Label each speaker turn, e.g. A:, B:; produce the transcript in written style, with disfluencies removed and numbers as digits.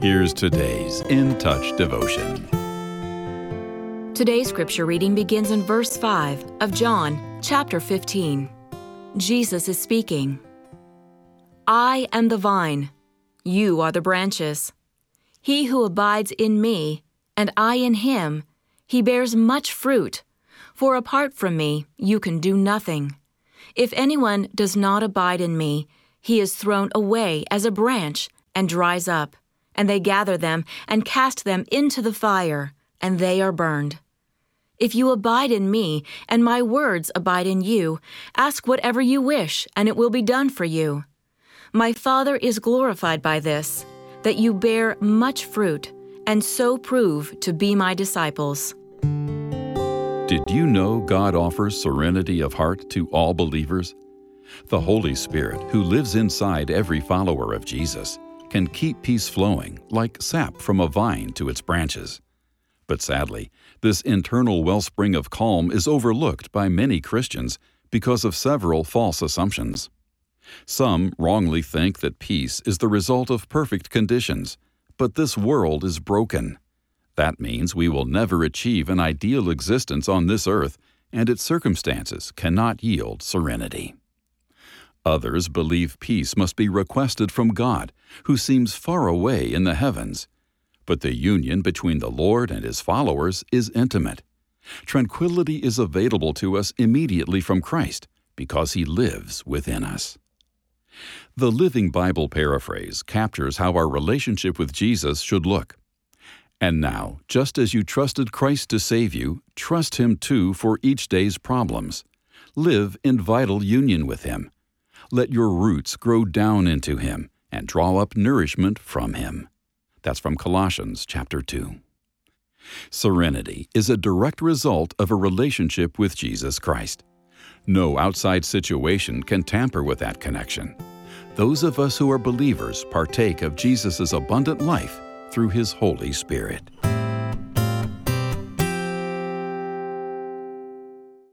A: Here's today's In Touch devotion.
B: Today's scripture reading begins in verse 5 of John chapter 15. Jesus is speaking. I am the vine, you are the branches. He who abides in me, and I in him, he bears much fruit, for apart from me you can do nothing. If anyone does not abide in me, he is thrown away as a branch and dries up, and they gather them and cast them into the fire, and they are burned. If you abide in me, and my words abide in you, ask whatever you wish, and it will be done for you. My Father is glorified by this, that you bear much fruit, and so prove to be my disciples.
A: Did you know God offers serenity of heart to all believers? The Holy Spirit, who lives inside every follower of Jesus, can keep peace flowing like sap from a vine to its branches. But sadly, this internal wellspring of calm is overlooked by many Christians because of several false assumptions. Some wrongly think that peace is the result of perfect conditions, but this world is broken. That means we will never achieve an ideal existence on this earth, and its circumstances cannot yield serenity. Others believe peace must be requested from God, who seems far away in the heavens. But the union between the Lord and His followers is intimate. Tranquility is available to us immediately from Christ, because He lives within us. The Living Bible paraphrase captures how our relationship with Jesus should look. And now, just as you trusted Christ to save you, trust Him too for each day's problems. Live in vital union with Him. Let your roots grow down into Him and draw up nourishment from Him. That's from Colossians chapter 2. Serenity is a direct result of a relationship with Jesus Christ. No outside situation can tamper with that connection. Those of us who are believers partake of Jesus' abundant life through His Holy Spirit.